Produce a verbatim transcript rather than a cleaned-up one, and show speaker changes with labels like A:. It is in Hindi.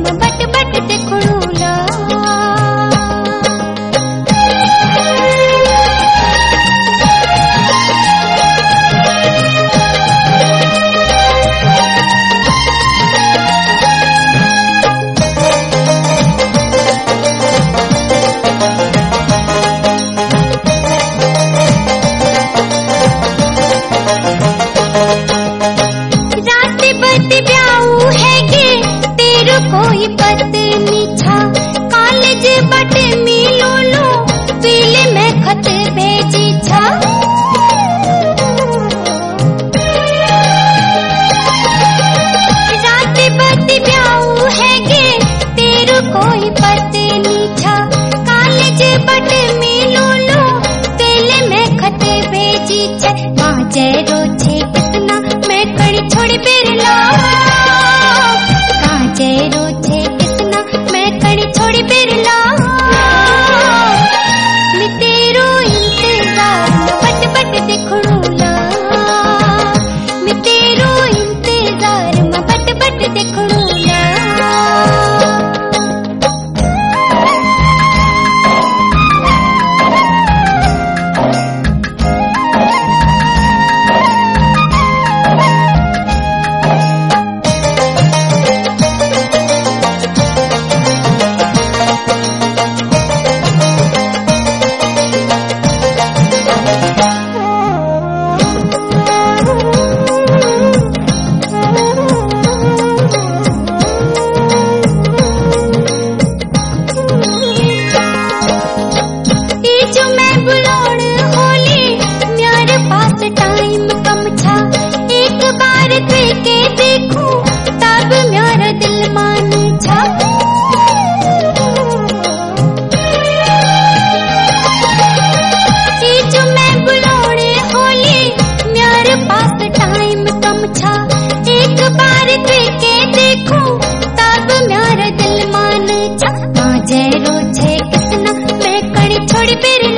A: बट बट देखड़ूला कोई पत्नी छा कॉलेज बट मिलो लो पीले में खत भेजी छा रात बत ब्याऊ है गे तेरू कोई पत्नी छा कॉलेज बट मिलो लो पीले में खत भेजी छा मां जरो छे कितना मैं कड़ी छोड़ी बेरला जरो छे कितना मैं कड़ी छोड़ी बिरला मैं तेरो इंतजार बट बट देखड़ूला मैं तेरो इंतजार में बट बट देखड़ूला के देखूं तब मेरा दिल मान छा जो मैं बुलाने होली मेरे पास टाइम कम छा एक बार के देखूं तब मेरा दिल मान छा मां जरो छे कितना मैं कड़ी छोड़ी फिर